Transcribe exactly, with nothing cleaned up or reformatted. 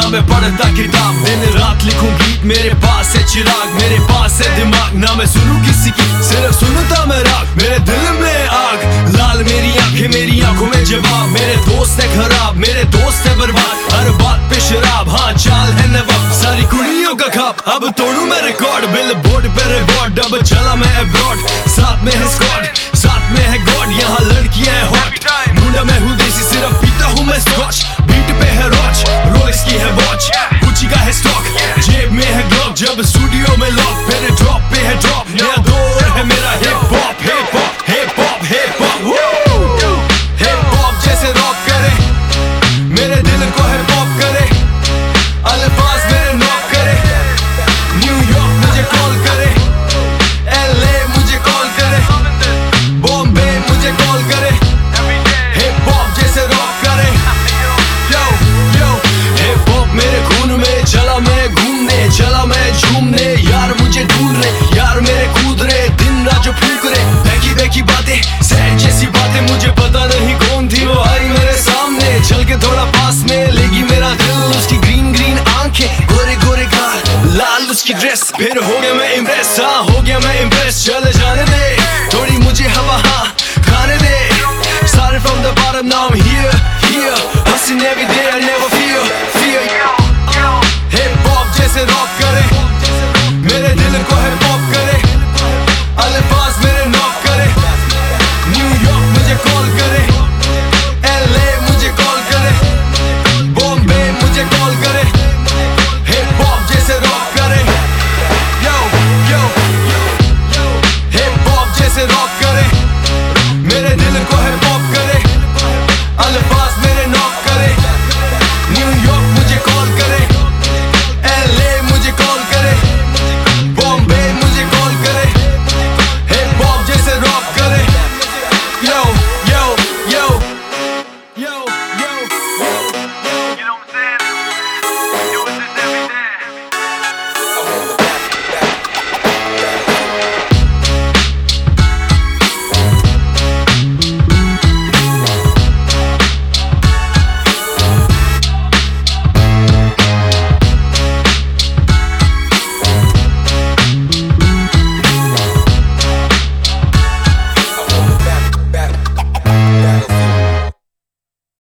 ना मैं पढ़ता किताब। दिन रात लिखूं गीत, मेरे पास है चिराग, मेरे पास है दिमाग, ना मैं सुनूं किसी की, सिर्फ सुनता मैं राग। मेरे दिल में आग, लाल मेरी आंखें, मेरी आंखों में जवाब। मेरे दोस्त है खराब, मेरे दोस्त है बर्बाद, हर बात पे शराब, हाँ चाल है नवाब, सारी कुड़ियों का खाप। अब तोड़ू मैं रिकॉर्ड, बिल बोर्ड पे रिकॉर्ड, अब चला मैं अब्रॉड। साथ में है स्क्वाड, साथ में है गॉड, यहाँ लड़कियां है हॉट। मुंडा मैं हूँ देसी, सिर्फ पीता हूँ मैं स्कॉच। बीट पे है रॉच, रोलेक्स की है वॉच, गुच्ची का है स्टॉक, जेब में है ग्लॉक। जब स्टूडियो में लॉक, मेरे ड्रॉप पे है ड्रॉप। नया दौर है मेरा hip hop, hip hop, hip hop, hip hop. Hip hop जैसे रॉक करे, मेरे दिल को है पॉप करे, अल्फाज मेरे नॉक करे। न्यूयॉर्क मुझे कॉल करे, एलए मुझे कॉल करे, बॉम्बे मुझे कॉल करे। हिप हॉप जैसे रॉक करे, यो यो। हिप हॉप मेरे खून में, चला मैं घूमने, चला मैं झूमने। यार मुझे ढूंढ रहे, यार मेरे कूद रहे, दिन रात जो फूक रहे। बेकी बेकी बातें, सैड जैसी बातें, मुझे पता नहीं कौन थी वो आई मेरे सामने। चल के थोड़ा पास में लेगी मेरा दिल, उसकी ग्रीन ग्रीन आंखें, गोरे गोरे गाल, लाल उसकी ड्रेस। फिर हो गया मैं इम्प्रेस, हाँ हो गया मैं इम्प्रेस। चले जाने दे थोड़ी मुझे हवा, हाँ खाने दे। Started from the bottom, now I'm here, here. Hustling every day, I never fear, fear. Hip hop जैसे रॉक करे, मेरे दिल को है पॉप करे, अल्फाज मेरे नॉक करे। न्यूयॉर्क मुझे कॉल करे, एलए मुझे कॉल करे, बॉम्बे मुझे कॉल करे। हिप हॉप जैसे रॉक करे, यो यो। हिप हॉप जैसे रॉक